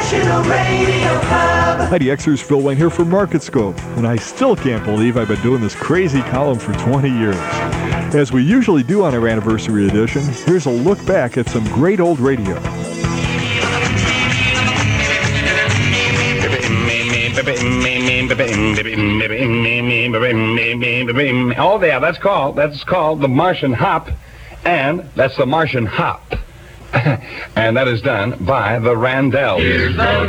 National Radio Club. Hi, DXers, Phil Wayne here for Market Scope, and I still can't believe I've been doing this crazy column for 20 years. As we usually do on our anniversary edition, here's a look back at some great old radio. Oh, yeah, that's called the Martian Hop, and that's the Martian Hop. And that is done by the Randells. Here's the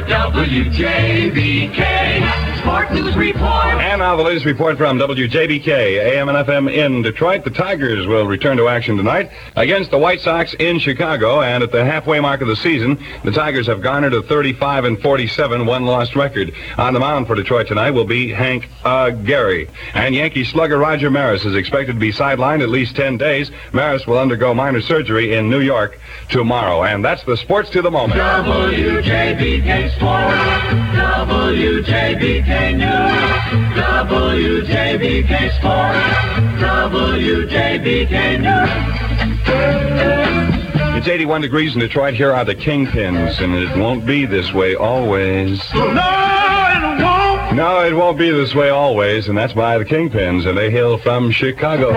WJBK Sport News Report. And now the latest report from WJBK, AM and FM in Detroit. The Tigers will return to action tonight against the White Sox in Chicago. And at the halfway mark of the season, the Tigers have garnered a 35-47 one-loss record. On the mound for Detroit tonight will be Hank Gary. And Yankee slugger Roger Maris is expected to be sidelined at least 10 days. Maris will undergo minor surgery in New York tomorrow. And that's the sports to the moment. WJBK Sports, WJBK News, WJBK Sports, WJBK News. It's 81 degrees in Detroit. Here are the Kingpins, and it won't be this way always. No, it won't be this way always, and that's by the Kingpins, and they hail from Chicago.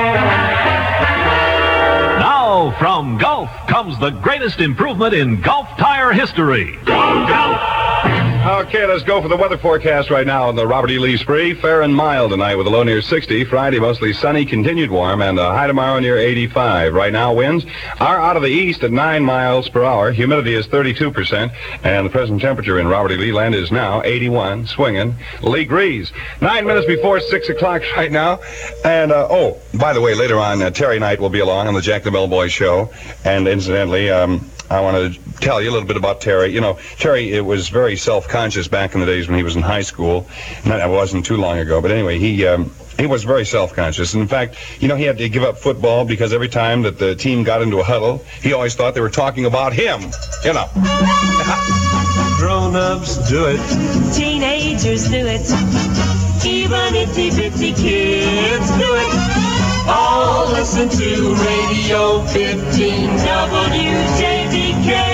Now, from Gulf comes the greatest improvement in Gulf tire history. Go, Gulf! Okay, let's go for the weather forecast right now on the Robert E. Lee Spree. Fair and mild tonight with a low near 60. Friday, mostly sunny, continued warm, and a high tomorrow near 85. Right now, winds are out of the east at 9 miles per hour. Humidity is 32%, and the present temperature in Robert E. Lee land is now 81, swinging degrees. 9 minutes before 6 o'clock right now. And, by the way, later on, Terry Knight will be along on the Jack the Bellboy show. And incidentally, I want to tell you a little bit about Terry. You know, Terry was very self-conscious back in the days when he was in high school. That wasn't too long ago. But anyway, he was very self-conscious. And in fact, you know, he had to give up football because every time that the team got into a huddle, he always thought they were talking about him. You know. Grown-ups do it. Teenagers do it. Even itty-bitty kids do it. All listen to Radio 15 WJBK.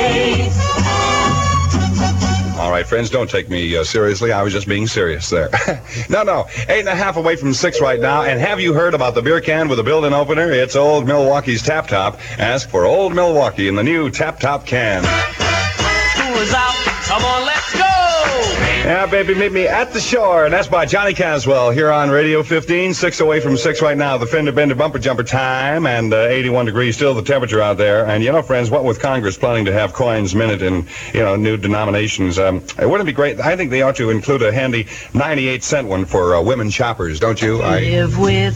All right, friends, don't take me seriously. I was just being serious there. No, 8.5 away from 6 right now. And have you heard about the beer can with a built-in opener? It's Old Milwaukee's Tap Top. Ask for Old Milwaukee in the new Tap Top can. School is out. Come on, let's go. Yeah, baby, meet me at the shore. And that's by Johnny Caswell here on Radio 15. 6 away from 6 right now. The Fender Bender Bumper Jumper time. And 81 degrees still the temperature out there. And, you know, friends, what with Congress planning to have coins minted in, you know, new denominations, wouldn't it be great? I think they ought to include a handy 98-cent one for women shoppers, don't you? Live with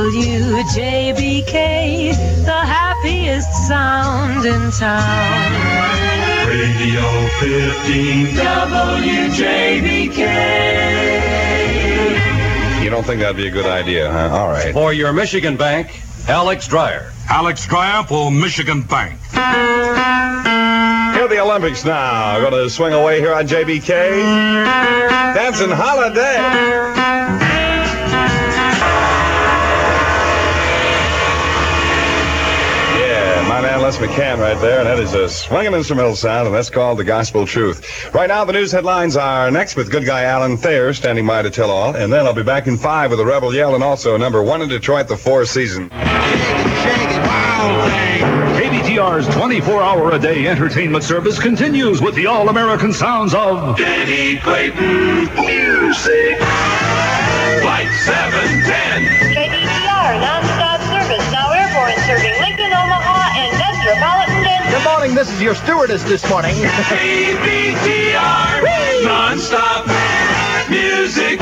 WJBK, the happiest sound in town. Radio 15 WJBK. You don't think that'd be a good idea, huh? All right. For your Michigan Bank, Alex Dreyer. Alex Dreyer for Michigan Bank. Here are the Olympics now. Going to swing away here on JBK. Dancing Holiday. My man Les McCann right there, and that is a swinging instrumental sound, and that's called The Gospel Truth. Right now, the news headlines are next with good guy Alan Thayer standing by to tell all, and then I'll be back in 5 with a Rebel Yell and also number 1 in Detroit, the 4 season. KBTR's 24-hour-a-day entertainment service continues with the all-American sounds of Danny Clayton Music. Flight 710. KBTR non-stop service, now airborne serving Lincoln, Omaha, and Metropolitan Denver. Good morning, this is your stewardess this morning. KBTR non-stop music.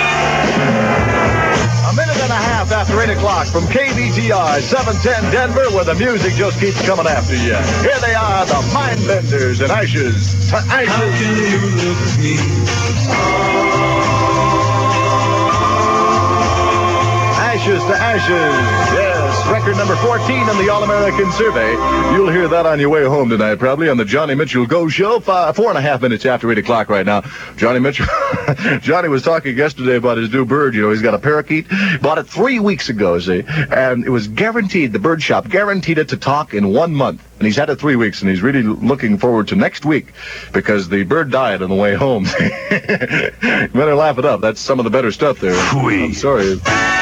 A minute and a half after 8 o'clock from KBTR 710 Denver, where the music just keeps coming after you. Here they are, the Mindbenders and Ashes to Ashes. How can you look me? Ashes to Ashes, yes. record number 14 in the All-American Survey. You'll hear that on your way home tonight, probably, on the Johnny Mitchell Go Show. 4.5 minutes after 8 o'clock right now. Johnny Mitchell, Johnny was talking yesterday about his new bird. You know, he's got a parakeet. Bought it 3 weeks ago, see? And it was guaranteed, the bird shop guaranteed it to talk in 1 month. And he's had it 3 weeks, and he's really looking forward to next week because the bird died on the way home. You better laugh it up. That's some of the better stuff there. I'm sorry.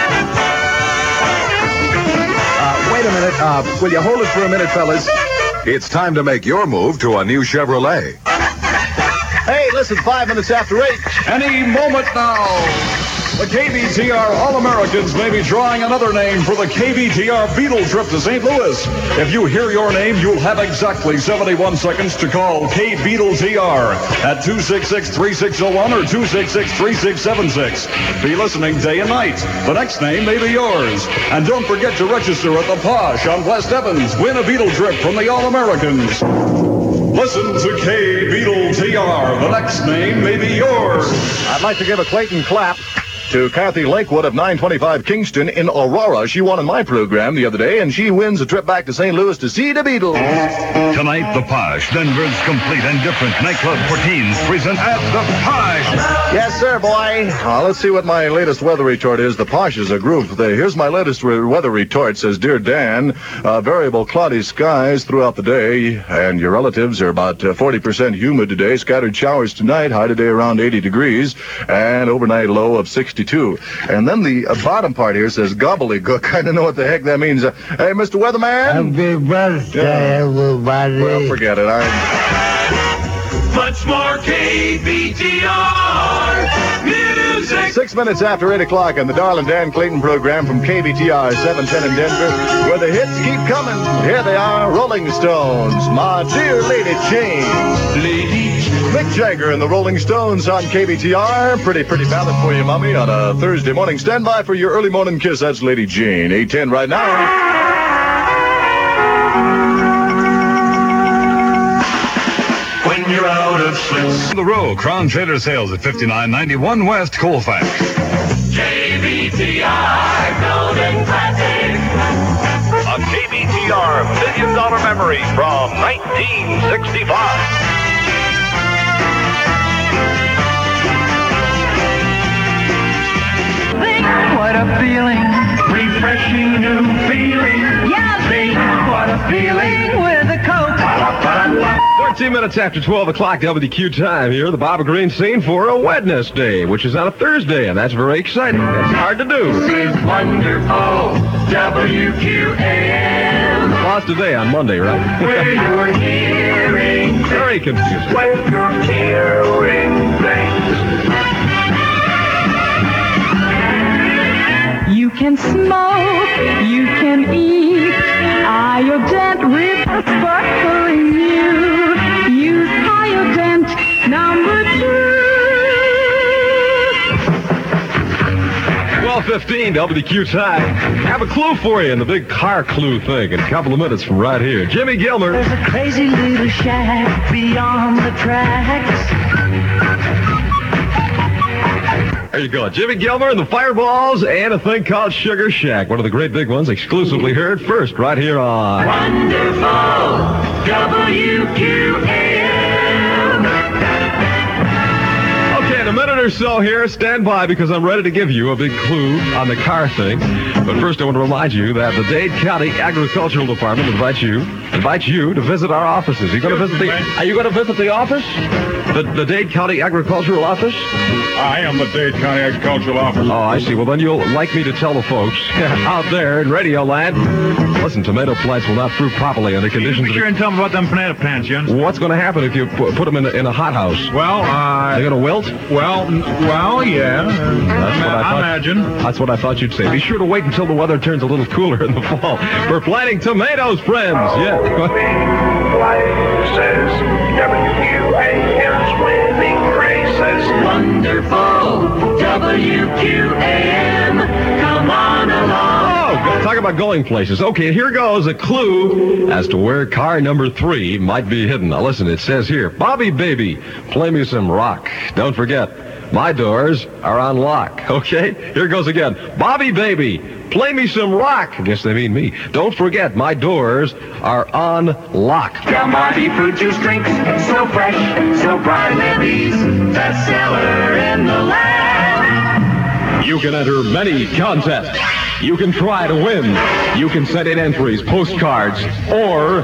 Wait a minute. Will you hold it for a minute, fellas? It's time to make your move to a new Chevrolet. Hey, listen, 5 minutes after 8. Any moment now. The KBTR All-Americans may be drawing another name for the KBTR Beetle trip to St. Louis. If you hear your name, you'll have exactly 71 seconds to call K-Beetle-TR at 266-3601 or 266-3676. Be listening day and night. The next name may be yours. And don't forget to register at the Posh on West Evans. Win a Beetle trip from the All-Americans. Listen to K-Beetle-TR. The next name may be yours. I'd like to give a Clayton clap to Kathy Lakewood of 925 Kingston in Aurora. She won in my program the other day, and she wins a trip back to St. Louis to see the Beatles. Tonight, the Posh, Denver's complete and different nightclub for teens, present at the Posh. Yes, sir, boy. Let's see what my latest weather retort is. The Posh is a groove. Here's my latest weather retort. It says, Dear Dan, variable cloudy skies throughout the day, and your relatives are about 40% humid today. Scattered showers tonight, high today around 80 degrees, and overnight low of 62. And then the bottom part here says gobbledygook. I don't know what the heck that means. Hey, Mr. Weatherman. Happy birthday, everybody. Well, forget it. Much more KBTR music. 6 minutes after 8 o'clock on the Darlin' Dan Clayton program from KBTR 710 in Denver, where the hits keep coming. Here they are, Rolling Stones, My Dear Lady Jane. Lady Mick Jagger and the Rolling Stones on KBTR. Pretty ballad for you, Mommy, on a Thursday morning. Stand by for your early morning kiss. That's Lady Jane. 8:10 right now. When you're out of slips. The row, Crown Trader Sales at 5991 West Colfax. KBTR Golden Classic. A KBTR $1 million memory from 1965. What a feeling. Refreshing new feeling. Yeah, Think what a feeling. with a Coke. 13 minutes after 12 o'clock, WQ time here, the Bobby Green scene for a Wednesday, which is on a Thursday, and that's very exciting. That's hard to do. This is wonderful. WQAM. Lost today on Monday, right? Where you're hearing Very confusing. Where you're hearing things. You can smoke, you can eat. Iodent with a sparkling you. Use Iodent number 12:15, WQ time. Have a clue for you in the big car clue thing in a couple of minutes from right here. Jimmy Gilmer. There's a crazy little shack beyond the tracks. There you go. Jimmy Gilmer and the Fireballs and a thing called Sugar Shack. One of the great big ones, exclusively heard first right here on Wonderful WQAM. Okay, in a minute or so here, stand by because I'm ready to give you a big clue on the car thing. But first I want to remind you that the Dade County Agricultural Department invites you to visit our offices. Are you going to visit the office? The Dade County Agricultural Office? I am the Dade County Agricultural Office. Oh, I see. Well, then you'll like me to tell the folks out there in Radio Land, listen, tomato plants will not fruit properly under conditions. Be sure and tell them about them tomato plants, Jens. What's going to happen if you put them in a hothouse? Well, they're going to wilt? Well, yeah. That's what I imagine. That's what I thought you'd say. Be sure to wait until the weather turns a little cooler in the fall. We're planting tomatoes, friends. Yeah. Places, WQAM's winning races. Wonderful WQAM. Come on along. Oh, talk about going places. Okay, here goes a clue as to where car number 3 might be hidden. Now listen, it says here, Bobby Baby, play me some rock. Don't forget, My doors are on lock. Okay? Here goes again. Bobby Baby, play me some rock. I guess they mean me. Don't forget, my doors are on lock. Del Monte fruit juice drinks, so fresh, so bright, Libby's bestseller in the land. You can enter many contests. You can try to win. You can send in entries, postcards, or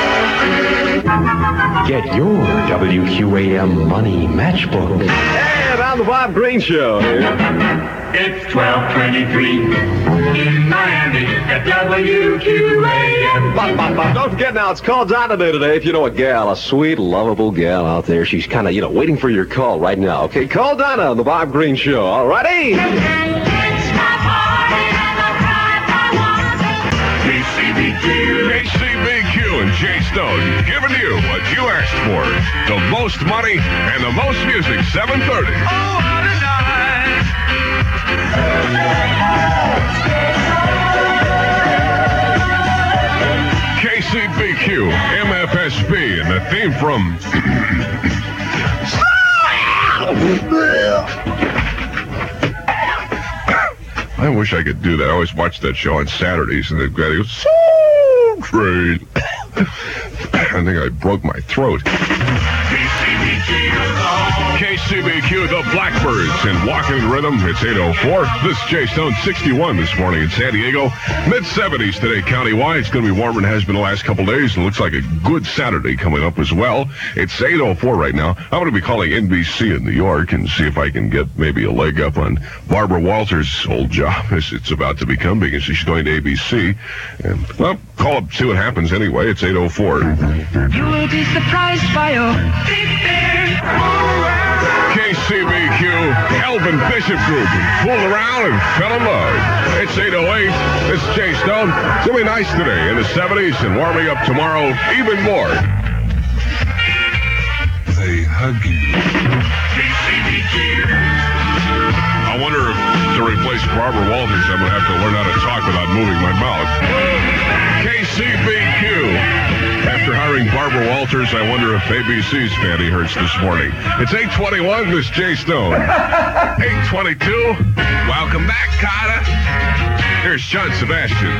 get your WQAM money matchbook. And on the Bob Green Show. It's 12:23 in Miami at WQAM. Don't forget now, it's Call Donna Day today. If you know a gal, a sweet, lovable gal out there, she's kind of, waiting for your call right now. Okay, call Donna on the Bob Green Show. All righty? KCBQ and Jay Stone giving you what you asked for. The most money and the most music, 7:30. Oh, what a night. KCBQ, MFSB, and the theme from... I wish I could do that. I always watch that show on Saturdays, and they've got to go, Soul Train. I think I broke my throat. KCBQ, the Blackbirds, in Walking in Rhythm. It's 8:04. This is Jay Stone, 61 this morning in San Diego. Mid-70s today countywide. It's going to be warmer than it has been the last couple days, and looks like a good Saturday coming up as well. It's 8:04 right now. I'm going to be calling NBC in New York and see if I can get maybe a leg up on Barbara Walters' old job, as it's about to become, because she's going to ABC. And, well, call up, see what happens anyway. It's 8:04. You will be surprised by your big bear. KCBQ, Elvin Bishop Group, fooled around and fell in love. It's 8:08. This is Jay Stone. It's going to be nice today in the 70s and warming up tomorrow even more. They hug you. I wonder if to replace Barbara Walters, I'm going to have to learn how to talk without moving my mouth. KCBQ. After hiring Barbara Walters, I wonder if ABC's fanny hurts this morning. It's 8:21. This is Jay Stone. 8:22. Welcome back, Carter. Here's John Sebastian.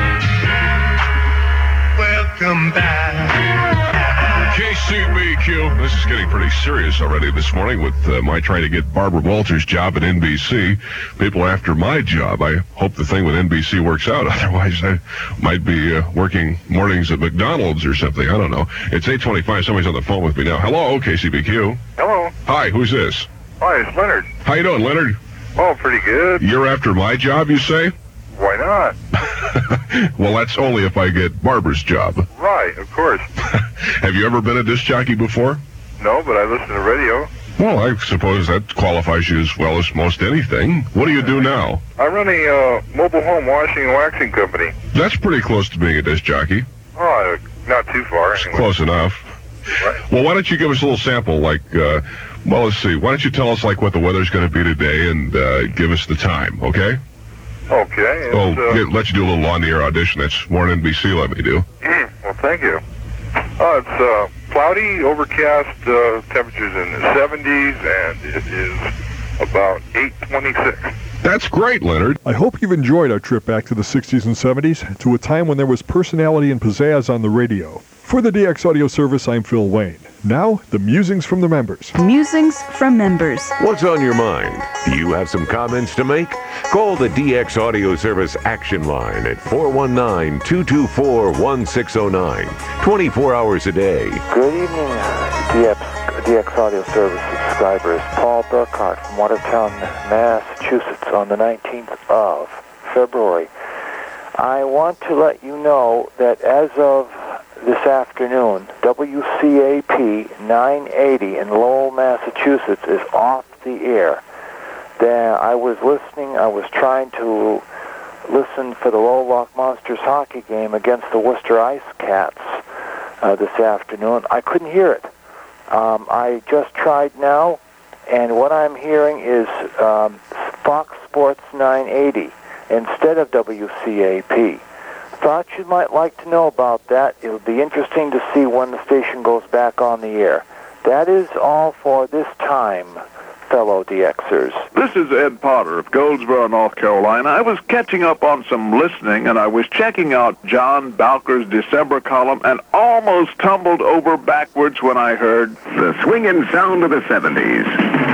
Welcome back. KCBQ. This is getting pretty serious already this morning with my trying to get Barbara Walters' job at NBC. People after my job. I hope the thing with NBC works out. Otherwise, I might be working mornings at McDonald's or something. I don't know. It's 8:25. Somebody's on the phone with me now. Hello, KCBQ. Hello. Hi, who's this? Hi, it's Leonard. How you doing, Leonard? Oh, pretty good. You're after my job, you say? Why not? Well, that's only if I get Barbara's job. Right, of course. Have you ever been a disc jockey before? No, but I listen to radio. Well, I suppose that qualifies you as well as most anything. What do you do now? I run a mobile home washing and waxing company. That's pretty close to being a disc jockey. Oh, not too far. It's anyway. close enough. Right. Well, why don't you give us a little sample, like, well, let's see. Why don't you tell us, like, what the weather's going to be today and give us the time, okay? Okay. Let you do a little on-the-air audition. That's more than NBC let me do. Well, thank you. It's cloudy, overcast, temperatures in the 70s, and it is about 8:26. That's great, Leonard. I hope you've enjoyed our trip back to the 60s and 70s, to a time when there was personality and pizzazz on the radio. For the DX Audio Service, I'm Phil Wayne. Now, the musings from the members. Musings from members. What's on your mind? Do you have some comments to make? Call the DX Audio Service Action Line at 419-224-1609. 24 hours a day. Good evening, DX Audio Service subscribers. Paul Burkhart from Watertown, Massachusetts on the 19th of February. I want to let you know that as of this afternoon, WCAP 980 in Lowell, Massachusetts is off the air. I was listening, I was trying to listen for the Lowell Lock Monsters hockey game against the Worcester Ice Cats this afternoon. I couldn't hear it. I just tried now, and what I'm hearing is Fox Sports 980 instead of WCAP. Thought you might like to know about that. It'll be interesting to see when the station goes back on the air. That is all for this time. fellow DXers. This is Ed Potter of Goldsboro, North Carolina. I was catching up on some listening, and I was checking out John Balker's December column and almost tumbled over backwards when I heard the swinging sound of the 70s.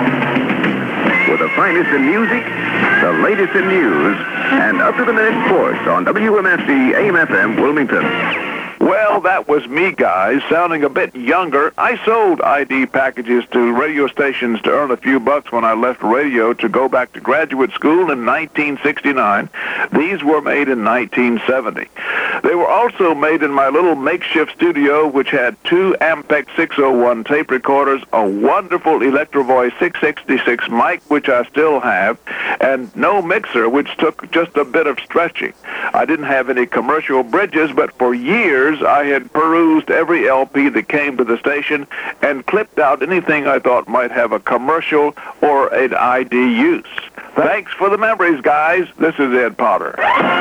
With the finest in music, the latest in news, and up-to-the-minute sports on WMSC AM/FM Wilmington. Well, that was me, guys, sounding a bit younger. I sold ID packages to radio stations to earn a few bucks when I left radio to go back to graduate school in 1969. These were made in 1970. They were also made in my little makeshift studio, which had two Ampex 601 tape recorders, a wonderful Electro Voice 666 mic, which I still have, and no mixer, which took just a bit of stretching. I didn't have any commercial bridges, but for years I had perused every LP that came to the station and clipped out anything I thought might have a commercial or an ID use. Thanks for the memories, guys. This is Ed Potter.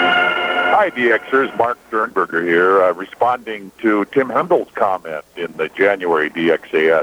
Hi, DXers. Mark Sternberger here, responding to Tim Hendel's comment in the January DXAS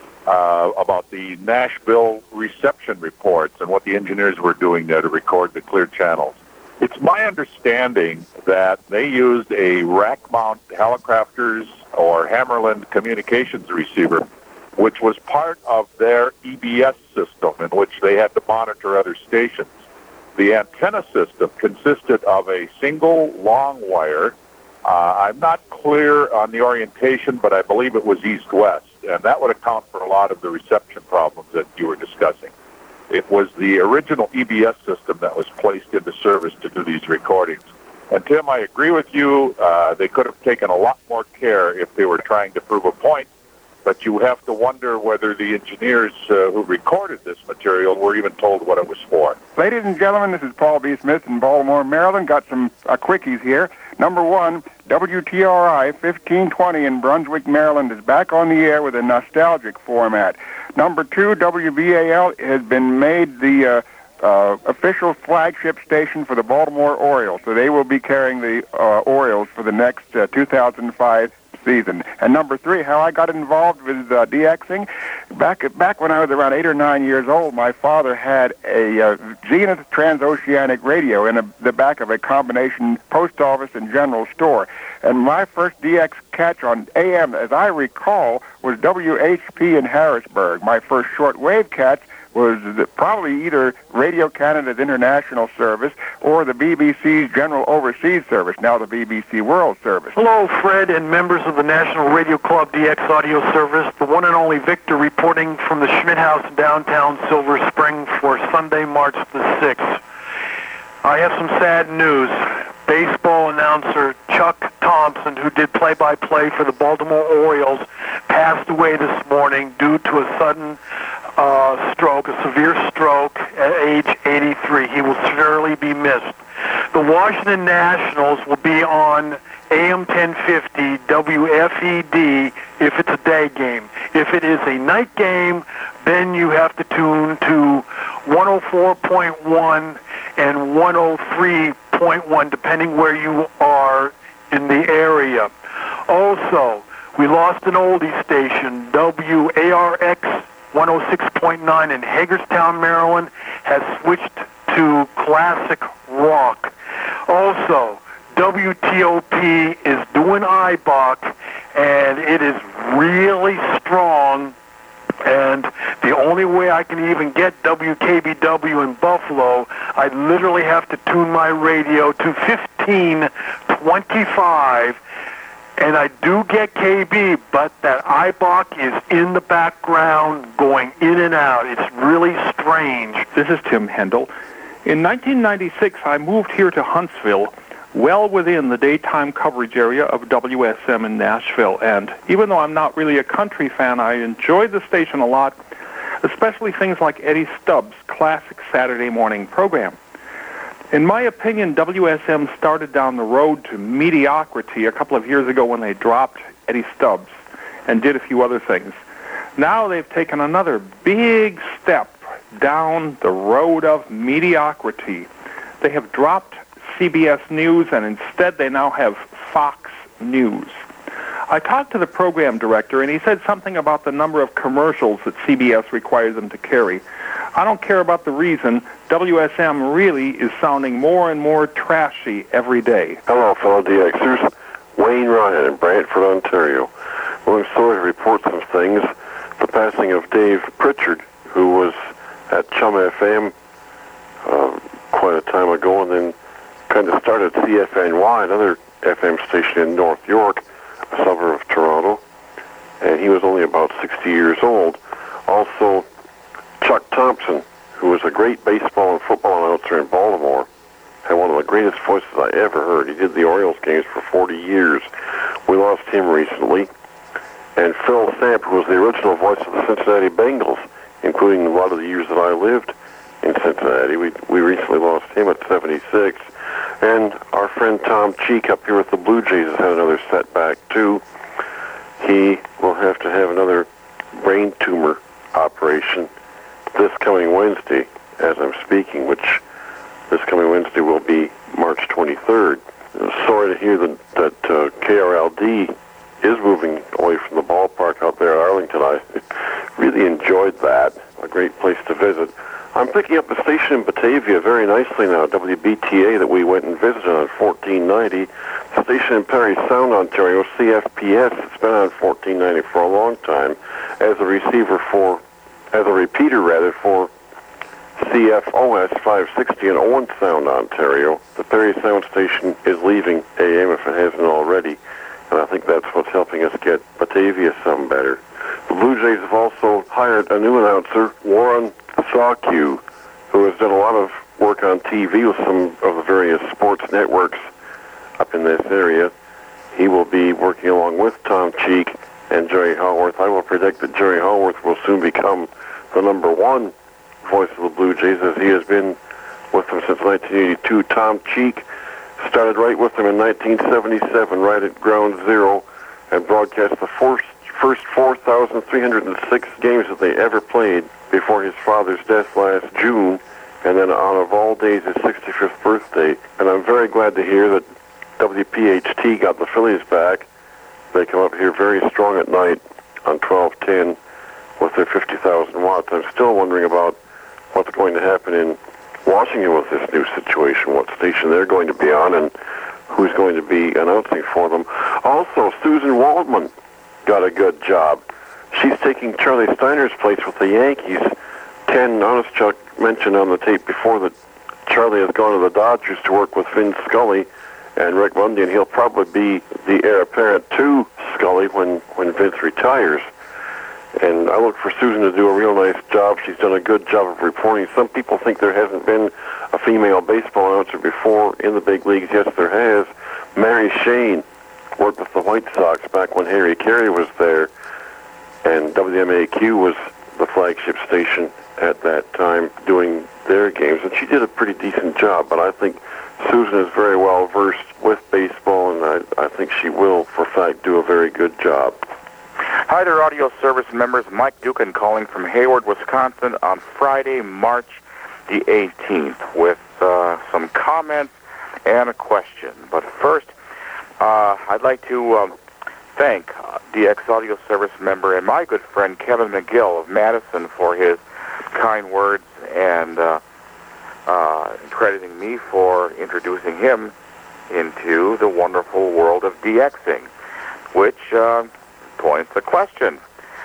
about the Nashville reception reports and what the engineers were doing there to record the clear channels. It's my understanding that they used a rack-mount Hallicrafters or Hammerland communications receiver, which was part of their EBS system in which they had to monitor other stations. The antenna system consisted of a single long wire. I'm not clear on the orientation, but I believe it was east-west, and that would account for a lot of the reception problems that you were discussing. It was the original EBS system that was placed into service to do these recordings. And Tim, I agree with you. They could have taken a lot more care if they were trying to prove a point, but you have to wonder whether the engineers who recorded this material were even told what it was for. Ladies and gentlemen, this is Paul B. Smith in Baltimore, Maryland. Got some quickies here. Number one, WTRI 1520 in Brunswick, Maryland is back on the air with a nostalgic format. Number two, WBAL has been made the official flagship station for the Baltimore Orioles, so they will be carrying the Orioles for the next 2005 season. And number three, how I got involved with DXing. Back when I was around 8 or 9 years old, my father had a Zenith transoceanic radio in the back of a combination post office and general store. And my first DX catch on AM, as I recall, was WHP in Harrisburg. My first shortwave catch was probably either Radio Canada's International Service or the BBC's General Overseas Service, now the BBC World Service. Hello, Fred, and members of the National Radio Club DX Audio Service. The one and only Victor reporting from the Schmidt House in downtown Silver Spring for Sunday, March the 6th. I have some sad news. Baseball announcer Chuck Thompson, who did play-by-play for the Baltimore Orioles, passed away this morning due to a sudden stroke, a severe stroke at age 83. He will severely be missed. The Washington Nationals will be on AM 1050 WFED if it's a day game. If it is a night game, then you have to tune to 104.1 and 103.1, depending where you are in the area. Also, we lost an oldie station, WARX 106.9 in Hagerstown, Maryland, has switched to classic rock. Also, WTOP is doing IBOC, and it is really strong. And the only way I can even get WKBW in Buffalo, I literally have to tune my radio to 1525. And I do get KB, but that IBOC is in the background going in and out. It's really strange. This is Tim Hendel. In 1996, I moved here to Huntsville, well within the daytime coverage area of WSM in Nashville. And even though I'm not really a country fan, I enjoyed the station a lot, especially things like Eddie Stubbs' classic Saturday morning program. In my opinion, WSM started down the road to mediocrity a couple of years ago when they dropped Eddie Stubbs and did a few other things. Now they've taken another big step down the road of mediocrity. They have dropped CBS News, and instead they now have Fox News. I talked to the program director, and he said something about the number of commercials that CBS requires them to carry. I don't care about the reason. WSM really is sounding more and more trashy every day. Hello, fellow DXers. Wayne Ryan in Brantford, Ontario. Well, I'm sorry to report some things. The passing of Dave Pritchard, who was at Chum FM quite a time ago, and then kind of started CFNY, another FM station in North York, a suburb of Toronto, and he was only about 60 years old. Also, Chuck Thompson, who was a great baseball and football announcer in Baltimore, had one of the greatest voices I ever heard. He did the Orioles games for 40 years. We lost him recently. And Phil Samp, who was the original voice of the Cincinnati Bengals, including a lot of the years that I lived in Cincinnati. We recently lost him at 76. And our friend Tom Cheek up here with the Blue Jays has had another setback, too. He will have to have another brain tumor operation this coming Wednesday, as I'm speaking, which this coming Wednesday will be March 23rd. Sorry to hear that KRLD is moving away from the ballpark out there at Arlington. I really enjoyed that. A great place to visit. I'm picking up a station in Batavia very nicely now, WBTA, that we went and visited on 1490. The station in Parry Sound, Ontario, CFPS. It's been on 1490 for a long time as a repeater for CFOS 560 in Owen Sound, Ontario. The Parry Sound station is leaving AM if it hasn't already, and I think that's what's helping us get Batavia some better. The Blue Jays have also hired a new announcer, Warren Sawcue, who has done a lot of work on TV with some of the various sports networks up in this area. He will be working along with Tom Cheek and Jerry Haworth. I will predict that Jerry Haworth will soon become the number one voice of the Blue Jays, as he has been with them since 1982. Tom Cheek started right with them in 1977, right at ground zero, and broadcast the first 4,306 games that they ever played before his father's death last June, and then on of all days his 65th birthday. And I'm very glad to hear that WPHT got the Phillies back. They come up here very strong at night on 1210 with their 50,000 watts. I'm still wondering about what's going to happen in Washington with this new situation, what station they're going to be on, and who's going to be announcing for them. Also, Susan Waldman got a good job. She's taking Charlie Steiner's place with the Yankees. Ken Honestchuk mentioned on the tape before that Charlie has gone to the Dodgers to work with Vin Scully and Rick Monday, and he'll probably be the heir apparent to Scully when Vince retires. And I look for Susan to do a real nice job. She's done a good job of reporting. Some people think there hasn't been a female baseball announcer before in the big leagues. Yes, there has. Mary Shane worked with the White Sox back when Harry Carey was there, and WMAQ was the flagship station at that time doing their games, and she did a pretty decent job. But I think Susan is very well versed with baseball, and I think she will, for a fact, do a very good job. Hi there, audio service members. Mike Dukin calling from Hayward, Wisconsin on Friday, March the 18th with some comments and a question. But first, I'd like to thank DX Audio Service member and my good friend Kevin McGill of Madison for his kind words and crediting me for introducing him into the wonderful world of DXing, which points a question.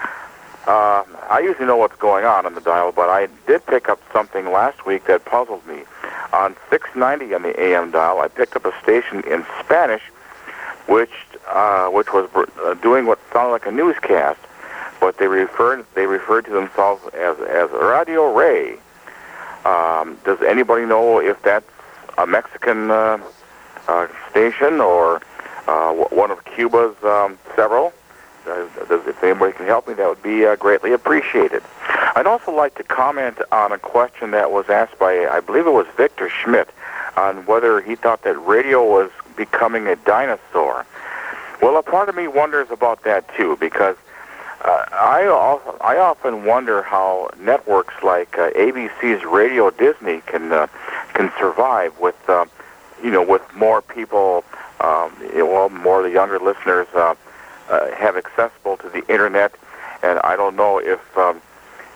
I usually know what's going on the dial, but I did pick up something last week that puzzled me. On 690 on the AM dial, I picked up a station in Spanish, which was doing what sounded like a newscast, but they referred to themselves as Radio Rey. Does anybody know if that's a Mexican station or one of Cuba's several? If anybody can help me, that would be greatly appreciated. I'd also like to comment on a question that was asked by, I believe it was Victor Schmidt, on whether he thought that radio was becoming a dinosaur. Well, a part of me wonders about that too, because I often wonder how networks like ABC's Radio Disney can survive with with more people, more of the younger listeners have accessible to the internet, and I don't know if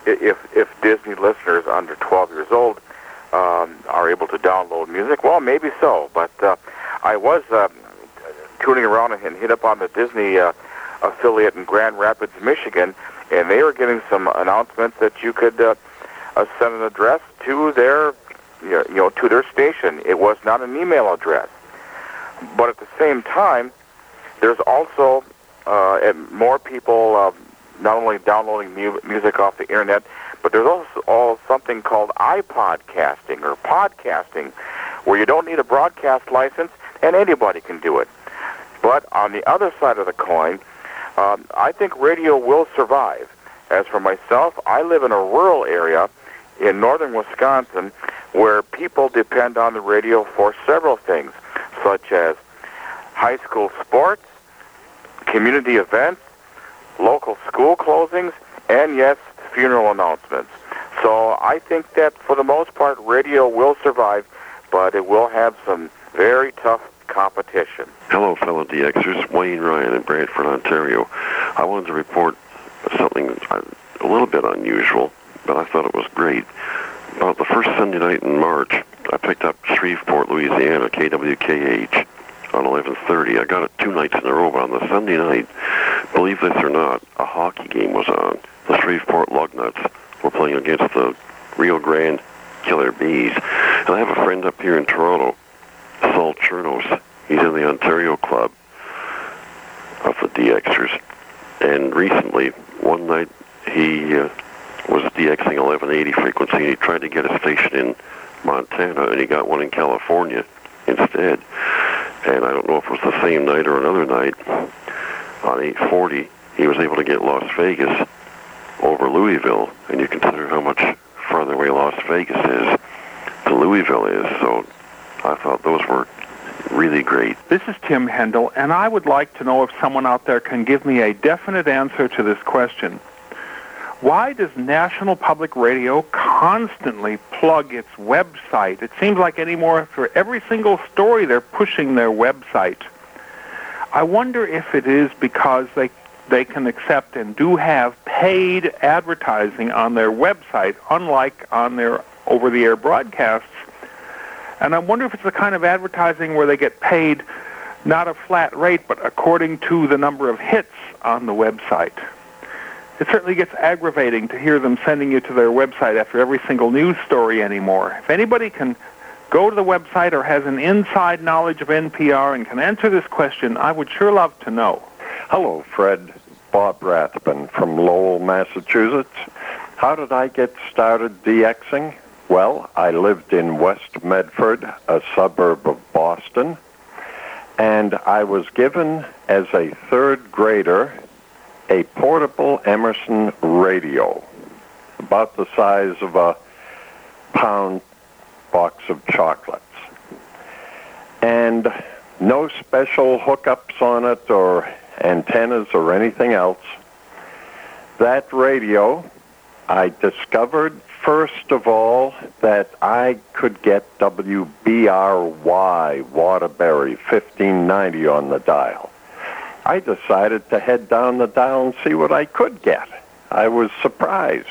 if Disney listeners under 12 years old are able to download music, well, maybe so. But I was tuning around and hit up on the Disney affiliate in Grand Rapids, Michigan, and they were giving some announcements that you could send an address to their, to their station. It was not an email address, but at the same time, there's also more people not only downloading music off the internet, but there's also something called iPodcasting or podcasting, where you don't need a broadcast license and anybody can do it. But on the other side of the coin, I think radio will survive. As for myself, I live in a rural area in northern Wisconsin where people depend on the radio for several things, such as high school sports, community events, local school closings, and yes, funeral announcements. So I think that for the most part, radio will survive, but it will have some very tough competition. Hello, fellow DXers. Wayne Ryan in Brantford, Ontario. I wanted to report something a little bit unusual, but I thought it was great. About the first Sunday night in March, I picked up Shreveport, Louisiana, KWKH on 11:30. I got it 2 nights in a row, but on the Sunday night, believe this or not, a hockey game was on. The Shreveport Lugnuts were playing against the Rio Grande Killer Bees. And I have a friend up here in Toronto, Saul Chernos. He's in the Ontario Club of the DXers. And recently, one night, he was DXing 1180 frequency, and he tried to get a station in Montana, and he got one in California instead. And I don't know if it was the same night or another night. On 840, he was able to get Las Vegas over Louisville, and you consider how much farther away Las Vegas is than Louisville is. So I thought those were really great. This is Tim Hendel, and I would like to know if someone out there can give me a definite answer to this question. Why does National Public Radio constantly plug its website? It seems like anymore for every single story they're pushing their website. I wonder if it is because they can accept and do have paid advertising on their website, unlike on their over-the-air broadcasts. And I wonder if it's the kind of advertising where they get paid not a flat rate, but according to the number of hits on the website. It certainly gets aggravating to hear them sending you to their website after every single news story anymore. If anybody can go to the website or has an inside knowledge of NPR and can answer this question, I would sure love to know. Hello, Fred. Bob Rathbun from Lowell, Massachusetts. How did I get started DXing? Well, I lived in West Medford, a suburb of Boston, and I was given, as a third grader, a portable Emerson radio, about the size of a pound box of chocolates. And no special hookups on it or antennas or anything else. That radio, I discovered first of all that I could get WBRY Waterbury 1590 on the dial. I decided to head down the dial and see what I could get. I was surprised.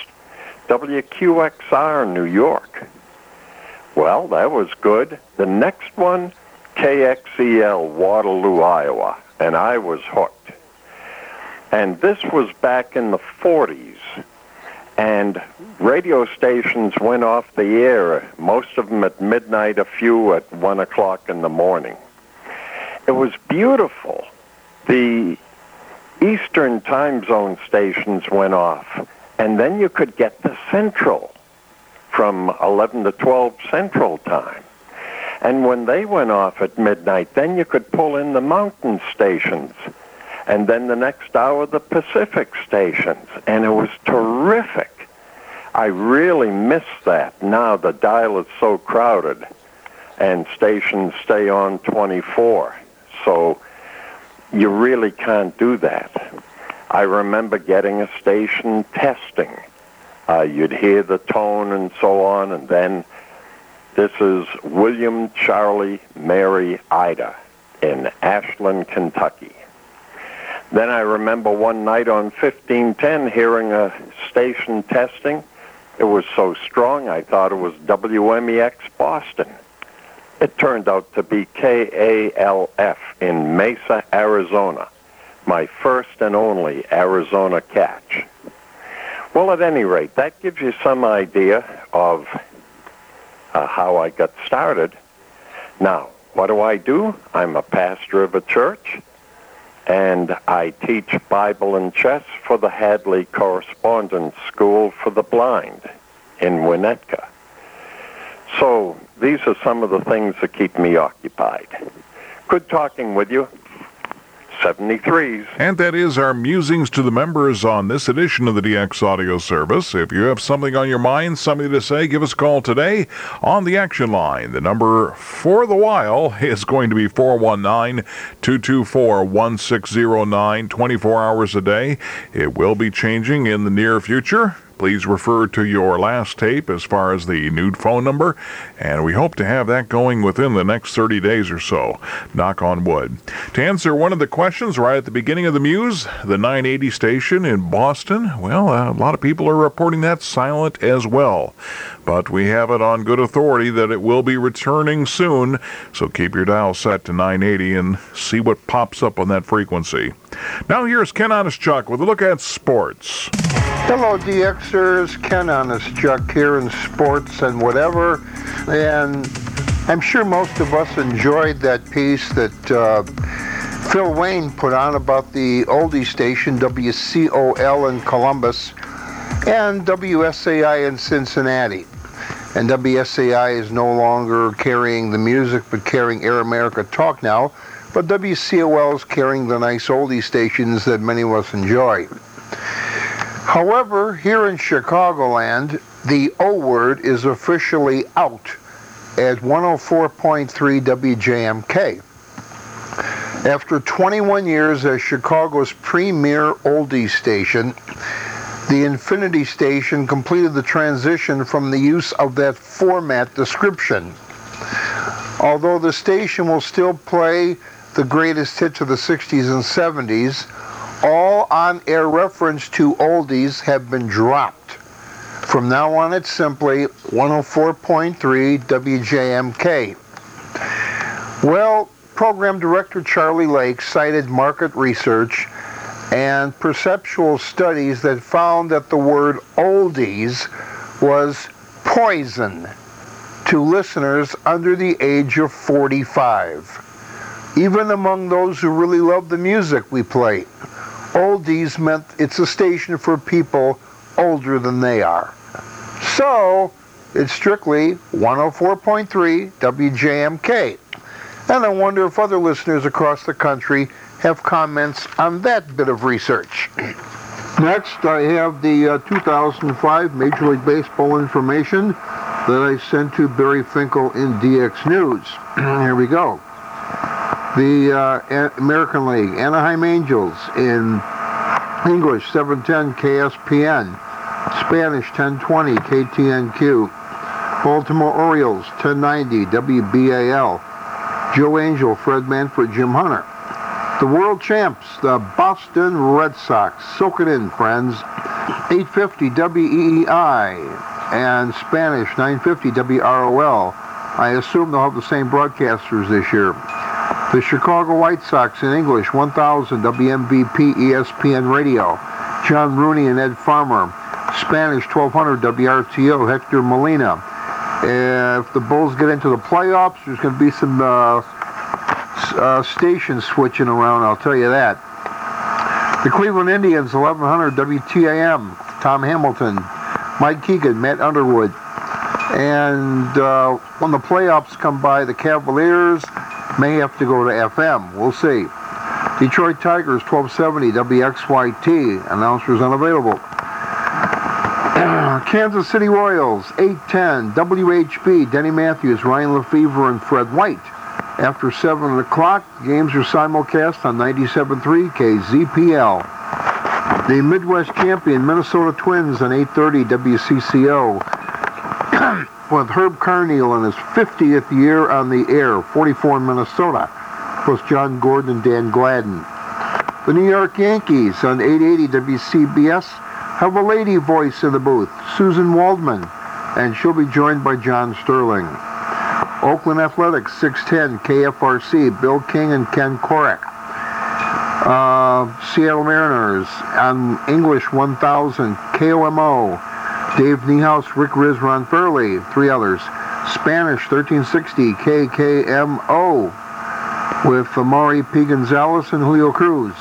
WQXR New York. Well, that was good. The next one, KXEL Waterloo, Iowa, and I was hooked. And this was back in the 40s, and radio stations went off the air, most of them at midnight, a few at 1 o'clock in the morning. It was beautiful. The Eastern time zone stations went off, and then you could get the Central from 11 to 12 Central time. And when they went off at midnight, then you could pull in the Mountain stations, and then the next hour the Pacific stations, and it was terrific. I really miss that. Now the dial is so crowded, and stations stay on 24, so you really can't do that. I remember getting a station testing. You'd hear the tone and so on, and then this is William Charlie Mary Ida in Ashland, Kentucky. Then I remember one night on 1510 hearing a station testing. It was so strong I thought it was WMEX Boston. It turned out to be KALF in Mesa, Arizona, my first and only Arizona catch. Well, at any rate, that gives you some idea of how I got started. Now, what do? I'm a pastor of a church, and I teach Bible and chess for the Hadley Correspondence School for the Blind in Winnetka. So these are some of the things that keep me occupied. Good talking with you. 73s. And that is our musings to the members on this edition of the DX Audio Service. If you have something on your mind, something to say, give us a call today on the action line. The number for the while is going to be 419-224-1609, 24 hours a day. It will be changing in the near future. Please refer to your last tape as far as the new phone number, and we hope to have that going within the next 30 days or so. Knock on wood. To answer one of the questions right at the beginning of the Muse, the 980 station in Boston, well, a lot of people are reporting that silent as well. But we have it on good authority that it will be returning soon, so keep your dial set to 980 and see what pops up on that frequency. Now here's Ken Honestchuck with a look at sports. Hello, DXers. Ken Honestchuck here in sports and whatever. And I'm sure most of us enjoyed that piece that Phil Wayne put on about the oldie station, WCOL in Columbus, and WSAI in Cincinnati. And WSAI is no longer carrying the music, but carrying Air America Talk now. But WCOL is carrying the nice oldie stations that many of us enjoy. However, here in Chicagoland, the O word is officially out at 104.3 WJMK. After 21 years as Chicago's premier oldie station, the Infinity Station completed the transition from the use of that format description. Although the station will still play the greatest hits of the 60s and 70s, all on-air reference to oldies have been dropped. From now on, it's simply 104.3 WJMK. Well, Program Director Charlie Lake cited market research and perceptual studies that found that the word oldies was poison to listeners under the age of 45. Even among those who really love the music we play, oldies meant it's a station for people older than they are. So, it's strictly 104.3 WJMK. And I wonder if other listeners across the country have comments on that bit of research. Next, I have the 2005 Major League Baseball information that I sent to Barry Finkel in DX News. Here we go. The American League, Anaheim Angels in English, 710 KSPN, Spanish, 1020 KTNQ, Baltimore Orioles, 1090 WBAL, Joe Angel, Fred Manfred, Jim Hunter. The world champs, the Boston Red Sox. Soak it in, friends. 850 WEEI and Spanish, 950 WROL. I assume they'll have the same broadcasters this year. The Chicago White Sox in English, 1000 WMVP ESPN Radio. John Rooney and Ed Farmer. Spanish, 1200 WRTO, Hector Molina. If the Bulls get into the playoffs, there's going to be some station switching around, I'll tell you that. The Cleveland Indians, 1100 WTAM, Tom Hamilton, Mike Keegan, Matt Underwood. And when the playoffs come by, the Cavaliers may have to go to FM. We'll see. Detroit Tigers, 1270 WXYT, announcers unavailable. Kansas City Royals, 810 WHB, Denny Matthews, Ryan Lefevre, and Fred White. After 7 o'clock, games are simulcast on 97.3 KZPL. The Midwest champion Minnesota Twins on 830 WCCO with Herb Carneal in his 50th year on the air, 44 in Minnesota, plus John Gordon and Dan Gladden. The New York Yankees on 880 WCBS have a lady voice in the booth, Susan Waldman, and she'll be joined by John Sterling. Oakland Athletics, 610 KFRC, Bill King and Ken Korak. Seattle Mariners on English 1000 KOMO, Dave Niehaus, Rick Riz, Ron Fairley, three others. Spanish 1360 KKMO with Amari P. Gonzalez and Julio Cruz.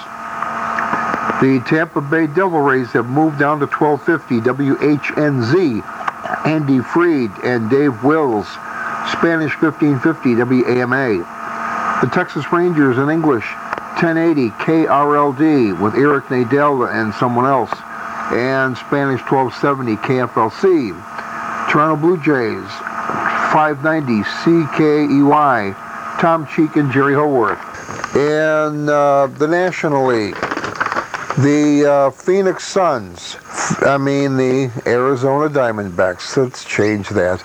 The Tampa Bay Devil Rays have moved down to 1250 WHNZ, Andy Freed and Dave Wills. Spanish 1550 WAMA. The Texas Rangers in English 1080 KRLD with Eric Nadel and someone else. And Spanish 1270 KFLC. Toronto Blue Jays 590 CKEY, Tom Cheek and Jerry Howarth. And the National League, the Phoenix Suns, the Arizona Diamondbacks, let's change that.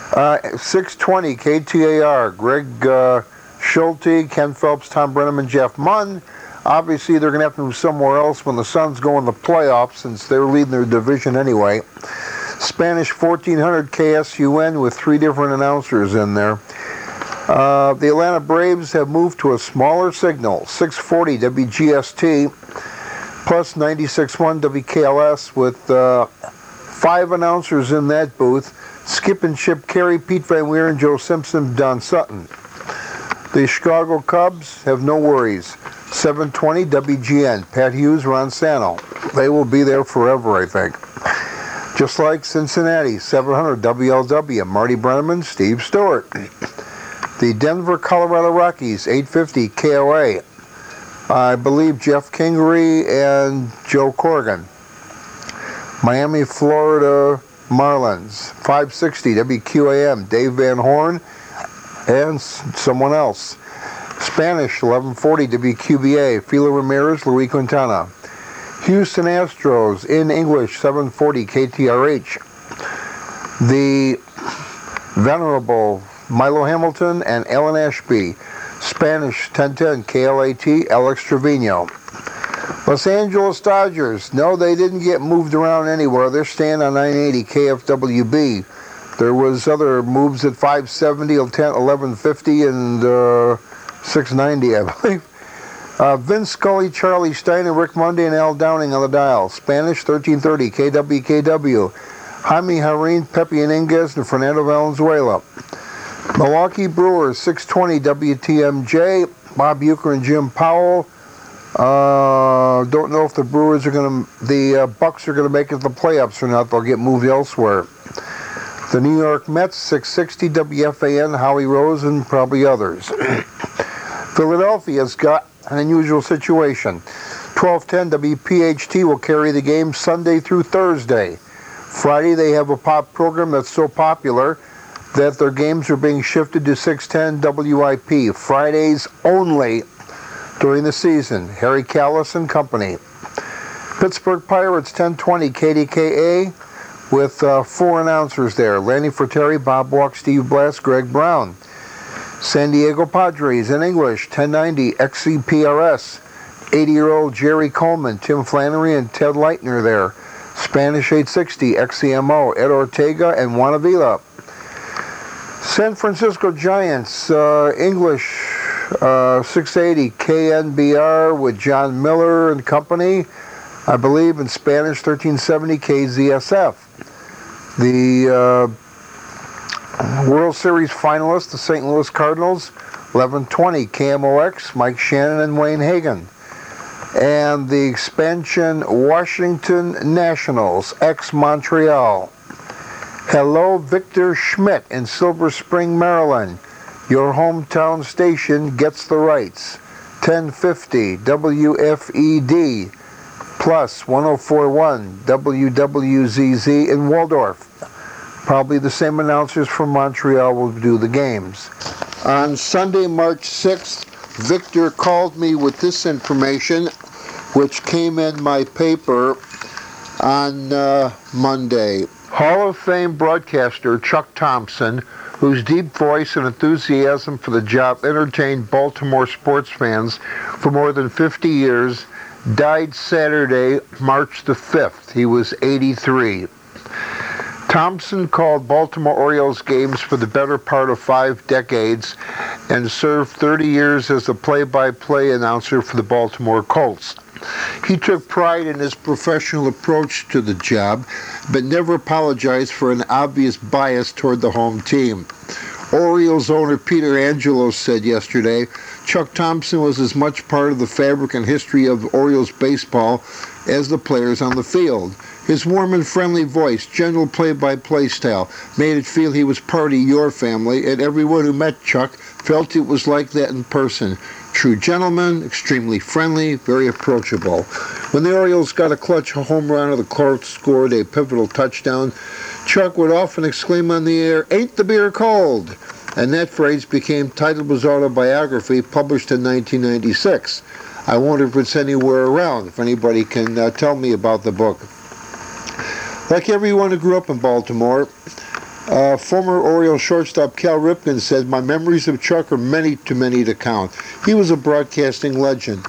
620 KTAR, Greg Schulte, Ken Phelps, Tom Brenneman, Jeff Munn. Obviously, they're going to have to move somewhere else when the Suns go in the playoffs, since they're leading their division anyway. Spanish 1400 KSUN with three different announcers in there. The Atlanta Braves have moved to a smaller signal, 640 WGST plus 96.1 WKLS with 5 announcers in that booth. Skip and Chip Carey, Pete Van Weeren, Joe Simpson, Don Sutton. The Chicago Cubs have no worries. 720 WGN, Pat Hughes, Ron Santo. They will be there forever, I think. Just like Cincinnati, 700 WLW, Marty Brenneman, Steve Stewart. The Denver, Colorado Rockies, 850 KOA. I believe Jeff Kingery and Joe Corrigan. Miami, Florida Marlins, 560 WQAM, Dave Van Horn and someone else. Spanish, 1140 WQBA, Fila Ramirez, Luis Quintana. Houston Astros in English, 740 KTRH. The Venerable Milo Hamilton and Ellen Ashby. Spanish, 1010 KLAT, Alex Trevino. Los Angeles Dodgers, no, they didn't get moved around anywhere. They're staying on 980 KFWB. There was other moves at 570, 1150, and 690, I believe. Vince Scully, Charlie Stein, and Rick Monday and Al Downing on the dial. Spanish, 1330 KWKW. Jaime Harin, Pepe Iniguez, and Fernando Valenzuela. Milwaukee Brewers, 620 WTMJ. Bob Uecker and Jim Powell. Don't know if the Brewers are the Bucks are gonna make it to the playoffs or not. They'll get moved elsewhere. The New York Mets, 660 WFAN, Howie Rose, and probably others. Philadelphia's got an unusual situation. 1210 WPHT will carry the game Sunday through Thursday. Friday they have a pop program that's so popular that their games are being shifted to 610 WIP. Fridays only during the season. Harry Callis and Company. Pittsburgh Pirates, 1020 KDKA with 4 announcers there. Lanny Fratteri, Bob Walk, Steve Blass, Greg Brown. San Diego Padres in English, 1090 XCPRS. 80-year-old Jerry Coleman, Tim Flannery, and Ted Leitner there. Spanish 860 XCMO, Ed Ortega and Juan Avila. San Francisco Giants, English 680 KNBR with John Miller and Company, I believe, in Spanish 1370 KZSF. The World Series finalists, the St. Louis Cardinals, 1120 KMOX, Mike Shannon and Wayne Hagan. And the expansion Washington Nationals, ex-Montreal. Hello, Victor Schmidt in Silver Spring, Maryland. Your hometown station gets the rights. 1050 WFED plus 1041 WWZZ in Waldorf. Probably the same announcers from Montreal will do the games. On Sunday, March 6th, Victor called me with this information, which came in my paper on Monday. Hall of Fame broadcaster Chuck Thompson, whose deep voice and enthusiasm for the job entertained Baltimore sports fans for more than 50 years, died Saturday, March the 5th. He was 83. Thompson called Baltimore Orioles games for the better part of 5 decades and served 30 years as the play-by-play announcer for the Baltimore Colts. He took pride in his professional approach to the job, but never apologized for an obvious bias toward the home team. Orioles owner Peter Angelo said yesterday, Chuck Thompson was as much part of the fabric and history of Orioles baseball as the players on the field. His warm and friendly voice, general play-by-play style, made it feel he was part of your family, and everyone who met Chuck felt it was like that in person. True gentleman, extremely friendly, very approachable. When the Orioles got a clutch home run or the Colts scored a pivotal touchdown, Chuck would often exclaim on the air, "Ain't the beer cold?" And that phrase became title of his autobiography, published in 1996. I wonder if it's anywhere around, if anybody can tell me about the book. Like everyone who grew up in Baltimore, former Oriole shortstop Cal Ripken said, "My memories of Chuck are too many to count. He was a broadcasting legend."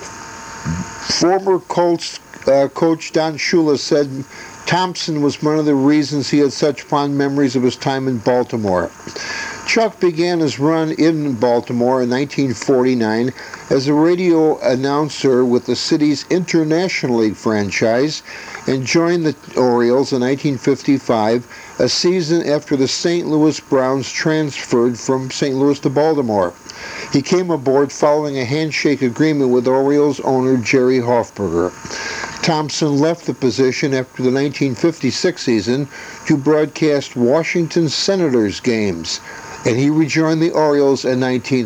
Former Colts coach Don Shula said Thompson was one of the reasons he had such fond memories of his time in Baltimore. Chuck began his run in Baltimore in 1949 as a radio announcer with the city's International League franchise and joined the Orioles in 1955, a season after the St. Louis Browns transferred from St. Louis to Baltimore. He came aboard following a handshake agreement with Orioles owner Jerry Hoffberger. Thompson left the position after the 1956 season to broadcast Washington Senators games, and he rejoined the Orioles in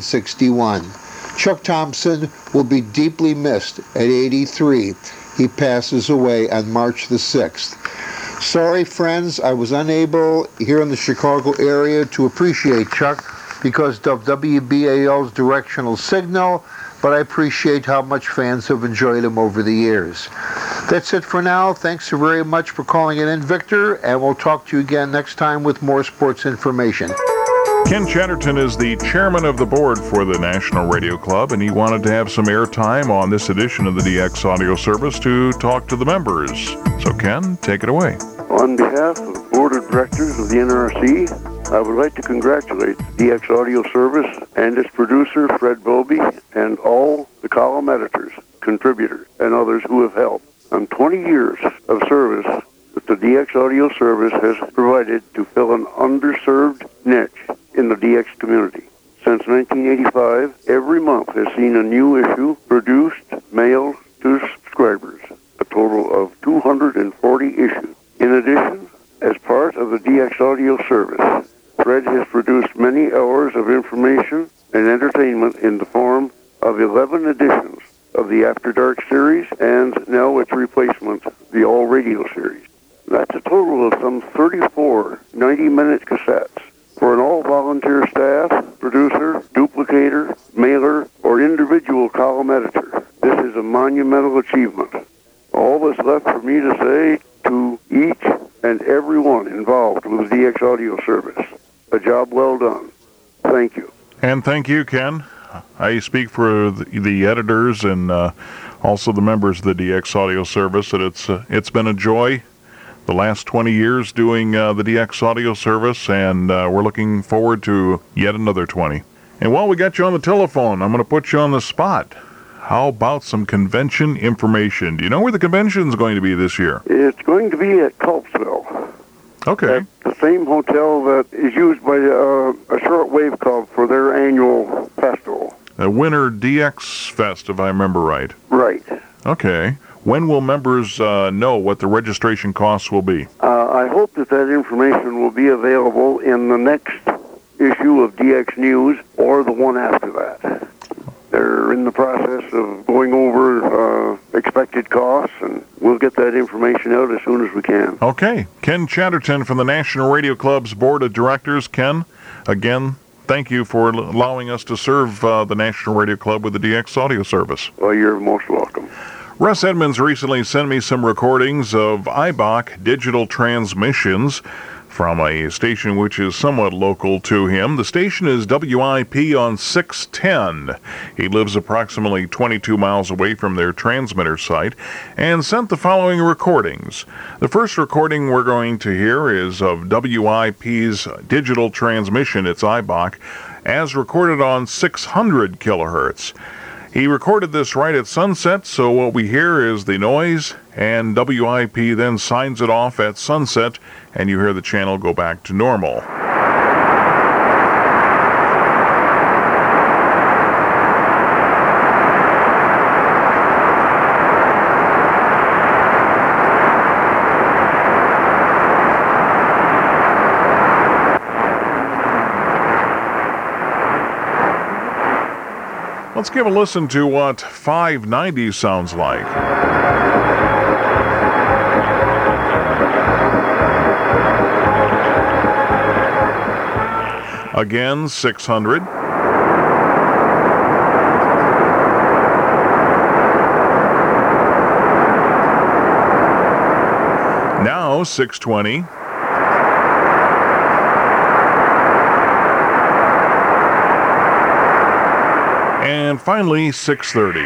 1961. Chuck Thompson will be deeply missed at 83. He passes away on March the 6th. Sorry, friends, I was unable here in the Chicago area to appreciate Chuck because of WBAL's directional signal, but I appreciate how much fans have enjoyed him over the years. That's it for now. Thanks so very much for calling it in, Victor, and we'll talk to you again next time with more sports information. Ken Chatterton is the chairman of the board for the National Radio Club, and he wanted to have some airtime on this edition of the DX Audio Service to talk to the members. So, Ken, take it away. On behalf of the Board of Directors of the NRC, I would like to congratulate DX Audio Service and its producer, Fred Bobby, and all the column editors, contributors, and others who have helped on 20 years of service that the DX Audio Service has provided to fill an underserved niche in the DX community. Since 1985, every month has seen a new issue produced, mailed to subscribers, a total of 240 issues. In addition, as part of the DX Audio Service, Fred has produced many hours of information and entertainment in the form of 11 editions of the After Dark series and now its replacement, the All Radio series. That's a total of some 34 90-minute cassettes for an all-volunteer staff, producer, duplicator, mailer, or individual column editor. This is a monumental achievement. All that's left for me to say to each and everyone involved with the DX Audio Service, a job well done. Thank you. And thank you, Ken. I speak for the editors and also the members of the DX Audio Service that it's been a joy the last 20 years doing the DX Audio Service, and we're looking forward to yet another 20. And while we got you on the telephone, I'm going to put you on the spot. How about some convention information? Do you know where the convention is going to be this year? It's going to be at Culpsville. Okay. At the same hotel that is used by a shortwave club for their annual festival. The Winter DX Fest, if I remember right. Right. Okay. When will members know what the registration costs will be? I hope that information will be available in the next issue of DX News or the one after that. They're in the process of going over expected costs, and we'll get that information out as soon as we can. Okay. Ken Chatterton from the National Radio Club's Board of Directors. Ken, again, thank you for allowing us to serve the National Radio Club with the DX Audio Service. Well, you're most welcome. Russ Edmonds recently sent me some recordings of IBOC digital transmissions from a station which is somewhat local to him. The station is WIP on 610. He lives approximately 22 miles away from their transmitter site and sent the following recordings. The first recording we're going to hear is of WIP's digital transmission, its IBOC, as recorded on 600 kilohertz. He recorded this right at sunset, so what we hear is the noise, and WIP then signs it off at sunset, and you hear the channel go back to normal. Let's give a listen to what 590 sounds like. Again, 600. Now, 620. And finally, 630.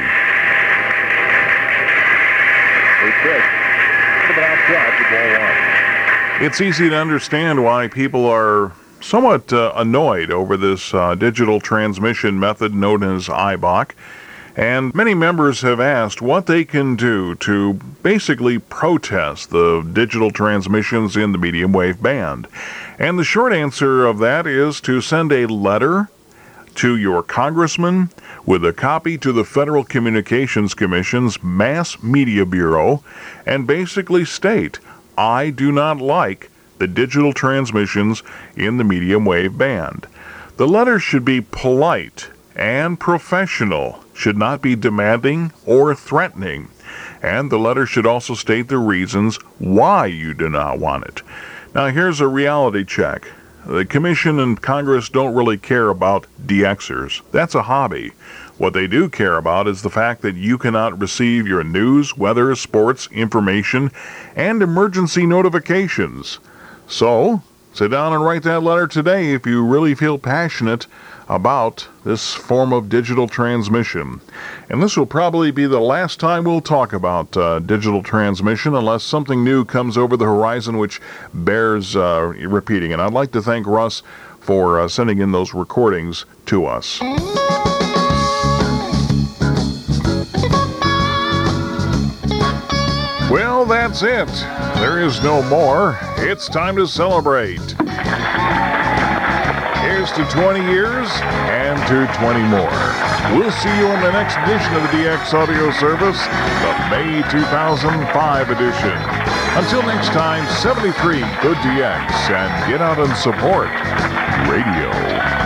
It's easy to understand why people are somewhat annoyed over this digital transmission method known as IBOC. And many members have asked what they can do to basically protest the digital transmissions in the medium wave band. And the short answer of that is to send a letter to your congressman with a copy to the Federal Communications Commission's Mass Media Bureau and basically state, I do not like the digital transmissions in the medium wave band. The letter should be polite and professional, should not be demanding or threatening, and the letter should also state the reasons why you do not want it. Now here's a reality check. The Commission and Congress don't really care about DXers. That's a hobby. What they do care about is the fact that you cannot receive your news, weather, sports, information, and emergency notifications. So, sit down and write that letter today if you really feel passionate about this form of digital transmission. And this will probably be the last time we'll talk about digital transmission unless something new comes over the horizon which bears repeating. And I'd like to thank Russ for sending in those recordings to us. Well, that's it. There is no more. It's time to celebrate. Here's to 20 years and to 20 more. We'll see you in the next edition of the DX Audio Service, the May 2005 edition. Until next time, 73 good DX, and get out and support radio.